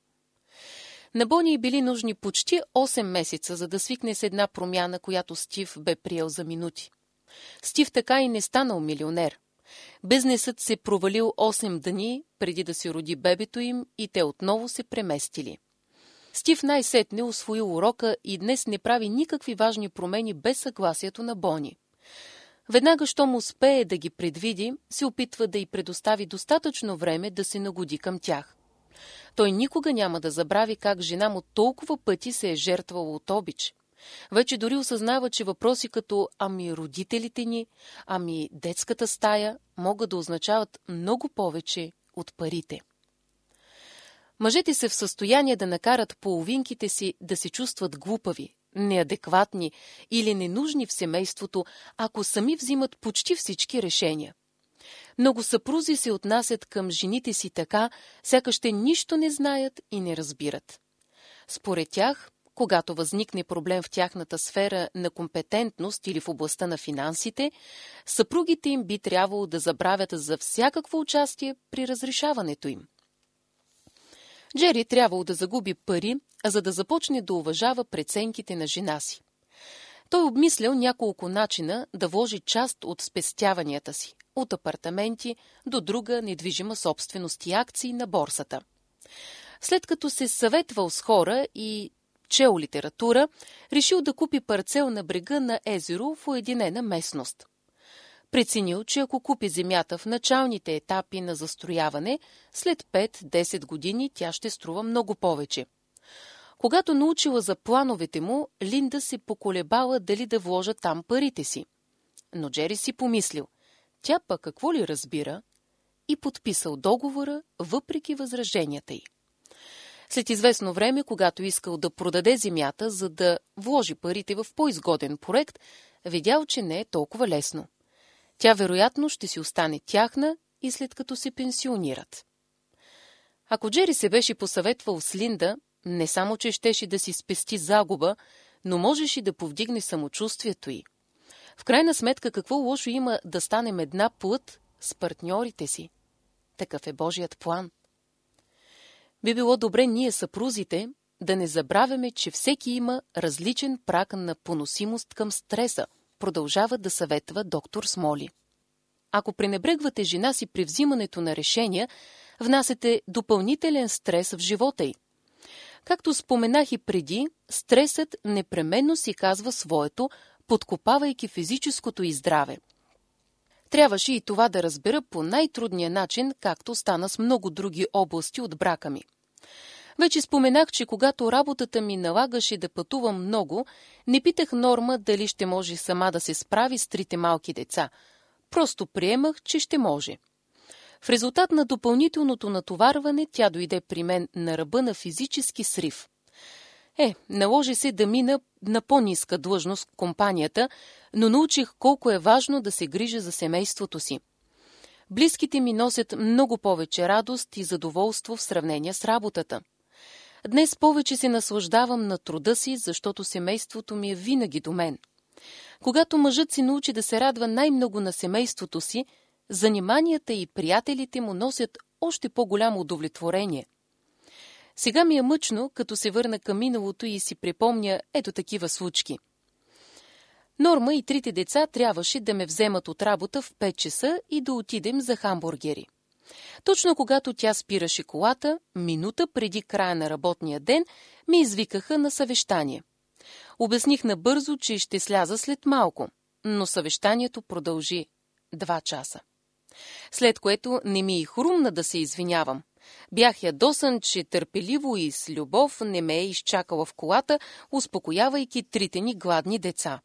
На Бони били нужни почти осем месеца, за да свикне с една промяна, която Стив бе приел за минути. Стив така и не станал милионер. Бизнесът се провалил осем дни преди да се роди бебето им и те отново се преместили. Стив най-сетне усвоил урока и днес не прави никакви важни промени без съгласието на Бони. Веднага, щом успее да ги предвиди, се опитва да й предостави достатъчно време да се нагоди към тях. Той никога няма да забрави как жена му толкова пъти се е жертвала от обич. Вече дори осъзнава, че въпроси като «ами родителите ни», «ами детската стая» могат да означават много повече от парите. Мъжете са в състояние да накарат половинките си да се чувстват глупави, неадекватни или ненужни в семейството, ако сами взимат почти всички решения. Много съпрузи се отнасят към жените си така, сякаш те нищо не знаят и не разбират. Според тях, когато възникне проблем в тяхната сфера на компетентност или в областта на финансите, съпругите им би трябвало да забравят за всякакво участие при разрешаването им. Джери трябвало да загуби пари, за да започне да уважава преценките на жена си. Той обмислял няколко начина да вложи част от спестяванията си, от апартаменти до друга недвижима собственост и акции на борсата. След като се съветвал с хора и чел литература, решил да купи парцел на брега на езеро в уединена местност. Преценил, че ако купи земята в началните етапи на застрояване, след пет-десет години тя ще струва много повече. Когато научила за плановете му, Линда се поколебала дали да вложа там парите си. Но Джери си помислил, тя пък какво ли разбира, и подписал договора, въпреки възраженията й. След известно време, когато искал да продаде земята, за да вложи парите в по-изгоден проект, видял, че не е толкова лесно. Тя вероятно ще си остане тяхна и след като се пенсионират. Ако Джери се беше посъветвал с Линда, не само, че щеше да си спести загуба, но можеше да повдигне самочувствието й. В крайна сметка, какво лошо има да станем една плът с партньорите си? Такъв е Божият план. Би било добре ние, съпрузите, да не забравяме, че всеки има различен праг на поносимост към стреса, продължава да съветва доктор Смоли. Ако пренебрегвате жена си при взимането на решения, внасяте допълнителен стрес в живота й. Както споменах и преди, стресът непременно си казва своето, подкопавайки физическото й здраве. Трябваше и това да разбера по най-трудния начин, както стана с много други области от брака ми. Вече споменах, че когато работата ми налагаше да пътувам много, не питах Норма дали ще може сама да се справи с трите малки деца. Просто приемах, че ще може. В резултат на допълнителното натоварване, тя дойде при мен на ръба на физически срив. Е, наложи се да мина на по-ниска длъжност в компанията, но научих колко е важно да се грижа за семейството си. Близките ми носят много повече радост и задоволство в сравнение с работата. Днес повече се наслаждавам на труда си, защото семейството ми е винаги до мен. Когато мъжът си научи да се радва най-много на семейството си, заниманията и приятелите му носят още по-голямо удовлетворение. Сега ми е мъчно, като се върна към миналото и си припомня ето такива случки. Норма и трите деца трябваше да ме вземат от работа в пет часа и да отидем за хамбургери. Точно когато тя спираше колата, минута преди края на работния ден, ме извикаха на съвещание. Обясних набързо, че ще сляза след малко, но съвещанието продължи два часа. След което не ми и хрумна да се извинявам. Бях ядосан, че търпеливо и с любов не ме е изчакала в колата, успокоявайки трите ни гладни деца.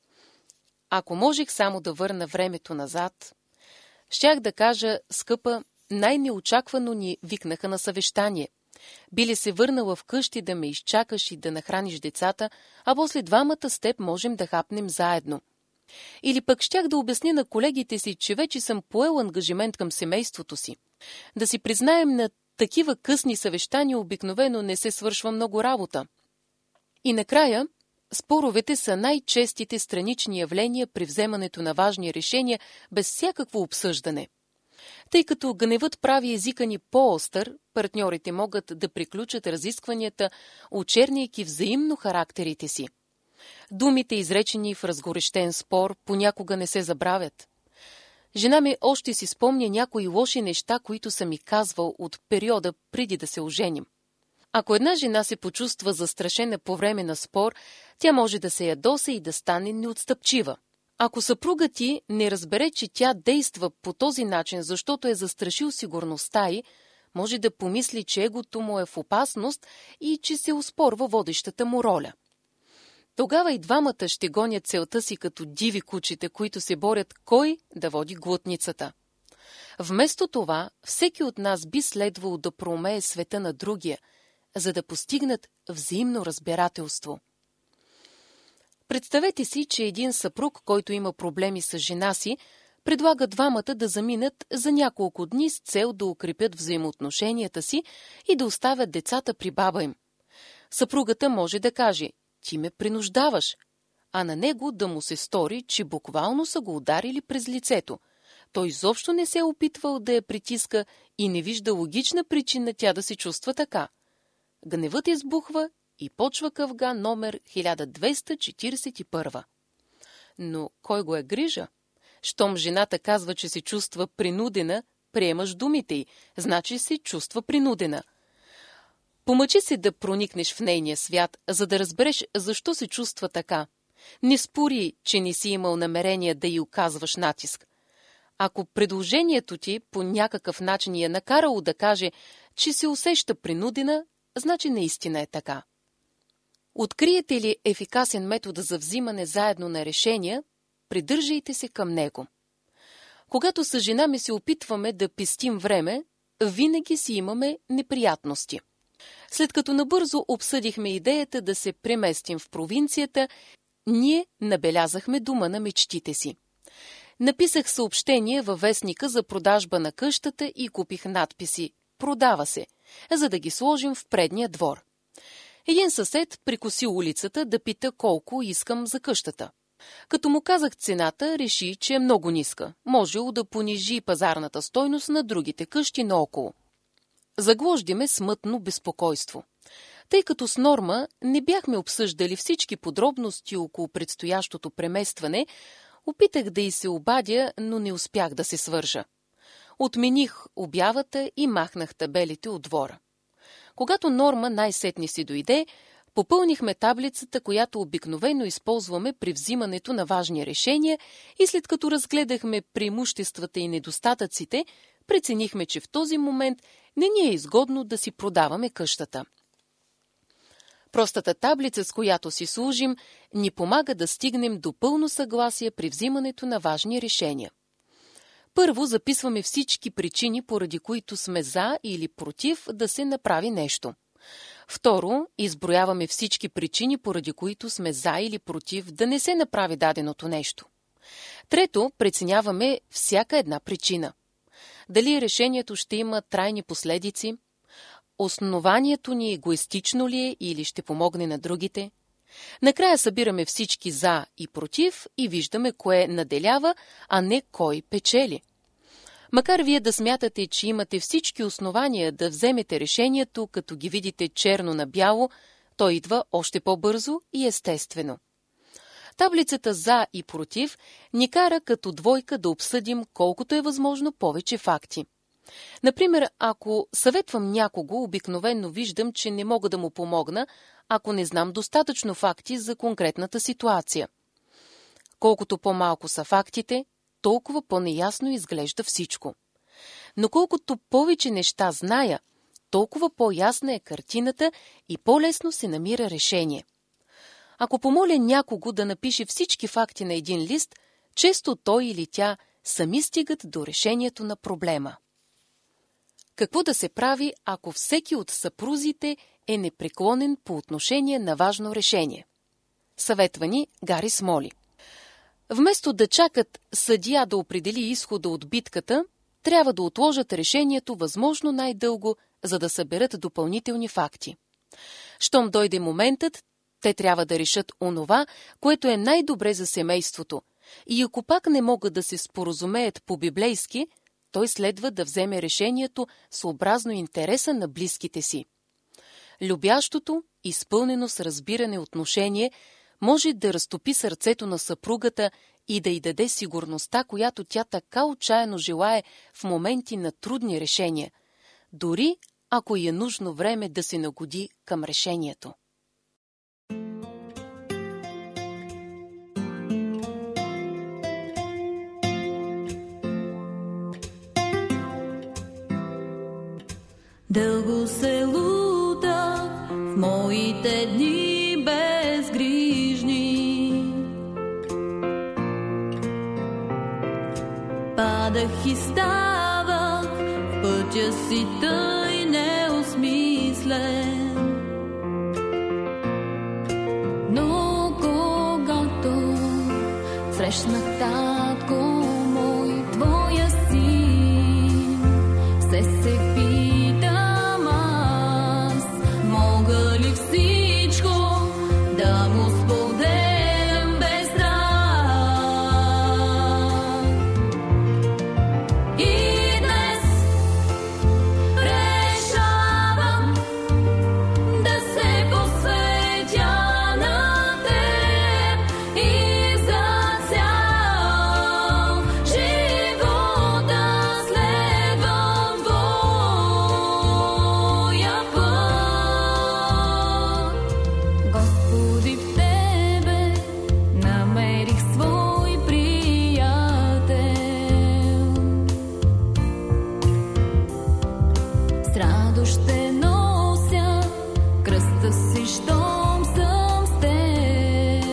Ако можех само да върна времето назад, щях да кажа, скъпа, най-неочаквано ни викнаха на съвещание. Би ли се върнала вкъщи да ме изчакаш и да нахраниш децата, а после двамата с теб можем да хапнем заедно. Или пък щях да обясня на колегите си, че вече съм поел ангажимент към семейството си. Да си признаем, на такива късни съвещания обикновено не се свършва много работа. И накрая, споровете са най-честите странични явления при вземането на важни решения без всякакво обсъждане. Тъй като гневът прави езика ни по-остър, партньорите могат да приключат разискванията, очерняйки взаимно характерите си. Думите, изречени в разгорещен спор, понякога не се забравят. Жена ми още си спомня някои лоши неща, които съм ми казвал от периода преди да се оженим. Ако една жена се почувства застрашена по време на спор, тя може да се ядоса и да стане неотстъпчива. Ако съпругът ти не разбере, че тя действа по този начин, защото е застрашил сигурността й, може да помисли, че егото му е в опасност и че се оспорва водещата му роля. Тогава и двамата ще гонят целта си като диви кучета, които се борят кой да води глутницата. Вместо това, всеки от нас би следвало да проумее света на другия, за да постигнат взаимно разбирателство. Представете си, че един съпруг, който има проблеми с жена си, предлага двамата да заминат за няколко дни с цел да укрепят взаимоотношенията си и да оставят децата при баба им. Съпругата може да каже: ти ме принуждаваш, а на него да му се стори, че буквално са го ударили през лицето. Той изобщо не се е опитвал да я притиска и не вижда логична причина тя да се чувства така. Гневът избухва и почва къвга номер хиляда двеста четиридесет и първа. Но кой го е грижа? Щом жената казва, че се чувства принудена, приемаш думите й, значи се чувства принудена. Помъчи се да проникнеш в нейния свят, за да разбереш защо се чувства така. Не спори, че не си имал намерение да й оказваш натиск. Ако предложението ти по някакъв начин я накарало да каже, че се усеща принудена, значи наистина е така. Откриете ли ефикасен метод за взимане заедно на решения, придържайте се към него. Когато с жена ми се опитваме да пестим време, винаги си имаме неприятности. След като набързо обсъдихме идеята да се преместим в провинцията, ние набелязахме дома на мечтите си. Написах съобщение във вестника за продажба на къщата и купих надписи «Продава се», за да ги сложим в предния двор. Един съсед прикоси улицата да пита колко искам за къщата. Като му казах цената, реши, че е много ниска. Можело да понижи пазарната стойност на другите къщи наоколо. Загложди ме смътно безпокойство. Тъй като с Норма не бяхме обсъждали всички подробности около предстоящото преместване, опитах да й се обадя, но не успях да се свържа. Отмених обявата и махнах табелите от двора. Когато Норма най-сетне си дойде, попълнихме таблицата, която обикновено използваме при взимането на важни решения, и след като разгледахме преимуществата и недостатъците, преценихме, че в този момент не ни е изгодно да си продаваме къщата. Простата таблица, с която си служим, ни помага да стигнем до пълно съгласие при взимането на важни решения. Първо записваме всички причини, поради които сме за или против да се направи нещо. Второ, изброяваме всички причини, поради които сме за или против да не се направи даденото нещо. Трето, преценяваме всяка една причина. Дали решението ще има трайни последици? Основанието ни егоистично ли е или ще помогне на другите? Накрая събираме всички за и против и виждаме кое наделява, а не кой печели. Макар вие да смятате, че имате всички основания да вземете решението, като ги видите черно на бяло, то идва още по-бързо и естествено. Таблицата за и против ни кара като двойка да обсъдим колкото е възможно повече факти. Например, ако съветвам някого, обикновено виждам, че не мога да му помогна, ако не знам достатъчно факти за конкретната ситуация. Колкото по-малко са фактите, толкова по-неясно изглежда всичко. Но колкото повече неща зная, толкова по-ясна е картината и по-лесно се намира решение. Ако помоля някого да напише всички факти на един лист, често той или тя сами стигат до решението на проблема. Какво да се прави, ако всеки от съпрузите е непреклонен по отношение на важно решение? Съветва ни Гари Смоли. Вместо да чакат съдия да определи изхода от битката, трябва да отложат решението възможно най-дълго, за да съберат допълнителни факти. Щом дойде моментът, те трябва да решат онова, което е най-добре за семейството, и ако пак не могат да се споразумеят по-библейски, той следва да вземе решението съобразно интереса на близките си. Любящото, изпълнено с разбиране отношение, може да разтопи сърцето на съпругата и да й даде сигурността, която тя така отчаяно желае в моменти на трудни решения, дори ако й е нужно време да се нагоди към решението. Дълго се лутах в моите дни безгрижни. Падах и ставах в пътя си тъй неосмислен. Но когато срещнах татко мой, радост ще нося, кръста си, щом съм с теб.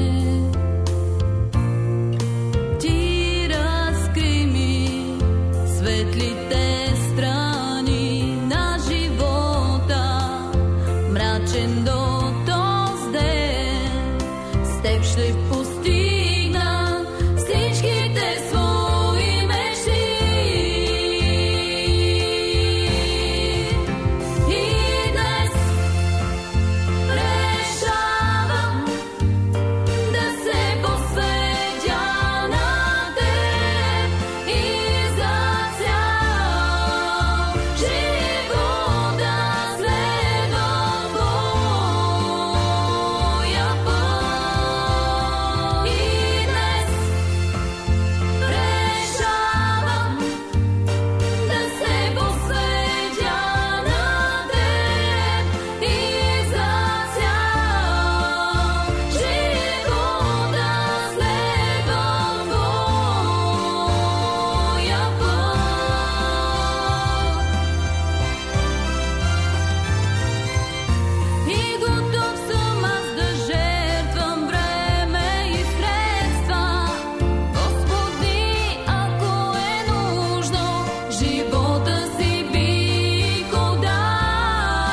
Ти разкри ми светлите страни на живота, мрачен до този ден, с теб ще постигна всичките свои мечти. И днес решавам да се посветя на теб и за цял живот да следвам твоя път. И днес решавам да се посветя на теб и за цял живот да следвам твоя път. И готов съм аз да жертвам време и средства, Господи, ако е нужно, живота си бих отдал.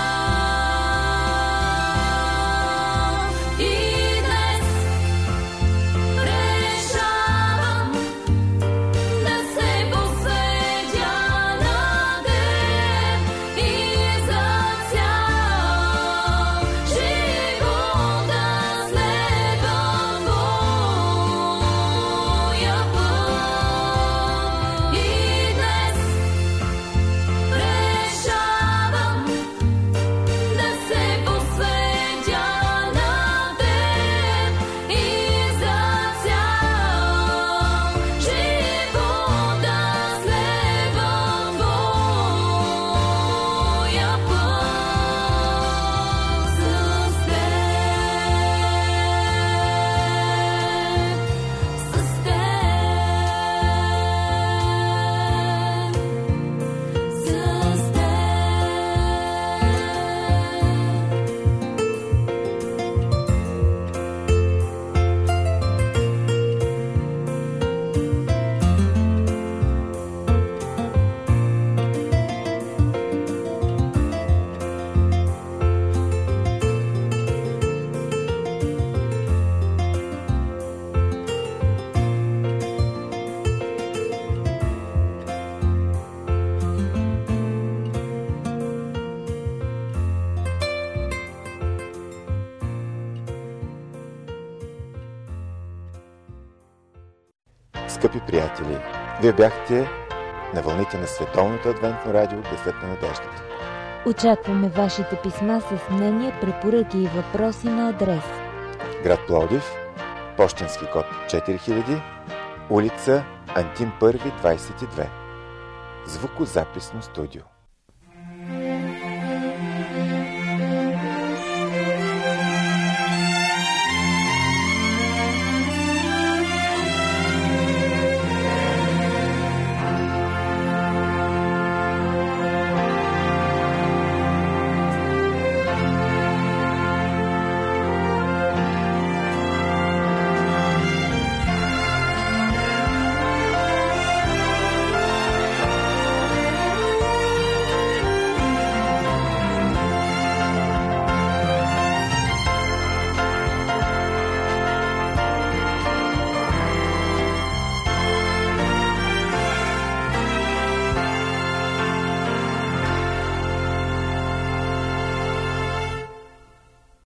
И днес решавам да се посветя на теб и за цял живот да следвам твоя път. И днес решавам да се посветя на теб и за цял живот да следвам твоя път. С теб, с теб, с теб. Скъпи приятели, вие бяхте на вълните на Световното адвентно радио Гласът на надеждата. Очакваме вашите писма с мнения, препоръки и въпроси на адрес: Град Пловдив, пощенски код четири хиляди, улица Антим първи, двайсет и две. Звукозаписно студио.